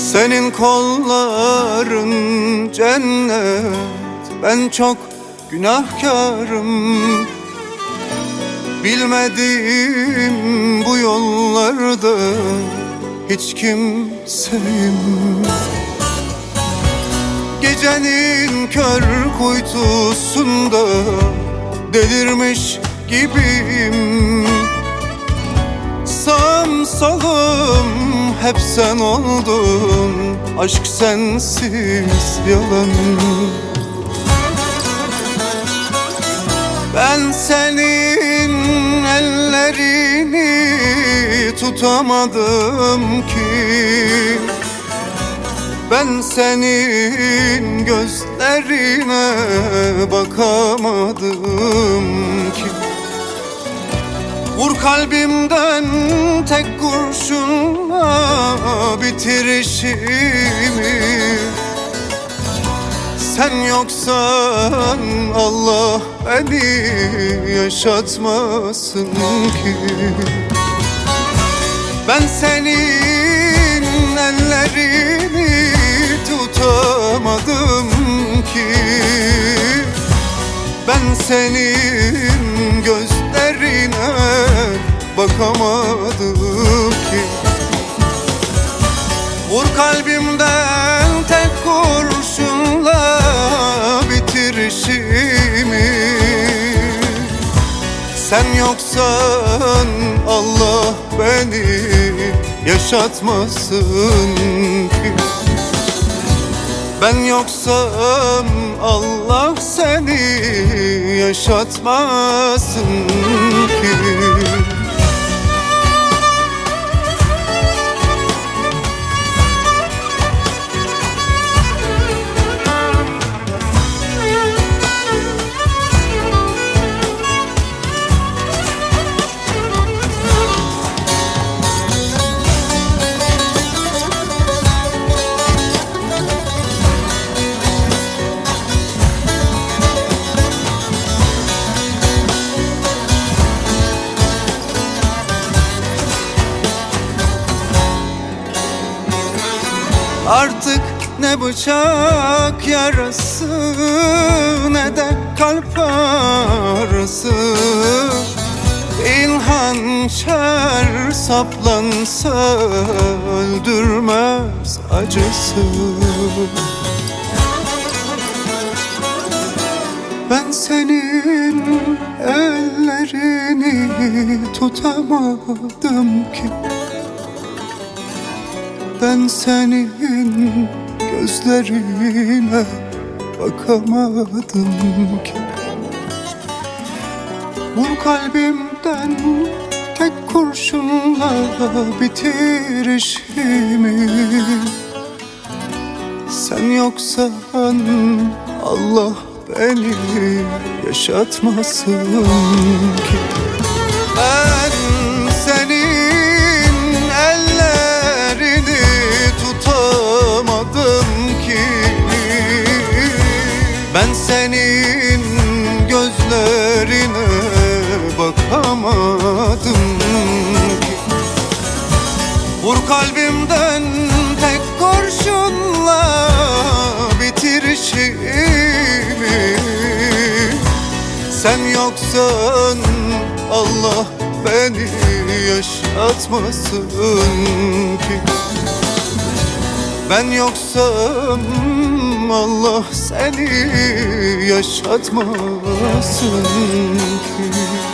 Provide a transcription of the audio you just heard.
Senin kolların cennet, ben çok günahkarım. Bilmediğim bu yollarda hiç kimseyim. Gecenin kör kuytusunda delirmiş gibiyim. Sağım solum hep sen oldun, aşk sensiz yalan. Ben senin ellerini tutamadım ki, ben senin gözlerine bakamadım ki. Vur kalbimden tek kurşunla bitir işimi. Sen yoksan Allah beni yaşatmasın ki. Ben senin ellerini tutamadım ki, ben senin gözlerine bakamadım ki. Vur kalbimden tek kurşunla bitir işimi. Sen yoksan Allah beni yaşatmasın ki. Ben yoksam Allah seni yaşatmasın ki. Artık ne bıçak yarası ne de kalp ağrısı. Bir hançer saplansa öldürmez acısı. Ben senin ellerini tutamadım ki, ben senin gözlerine bakamadım ki. Vur kalbimden tek kurşunla bitir işimi. Sen yoksan Allah beni yaşatmasın ki. Ben senin ellerini tutamadım ki, ben senin gözlerine bakamadım ki. Vur kalbimden tek kurşunla bitir işimi. Sen yoksan Allah beni yaşatmasın ki. Ben yoksam Allah seni yaşatmasın ki.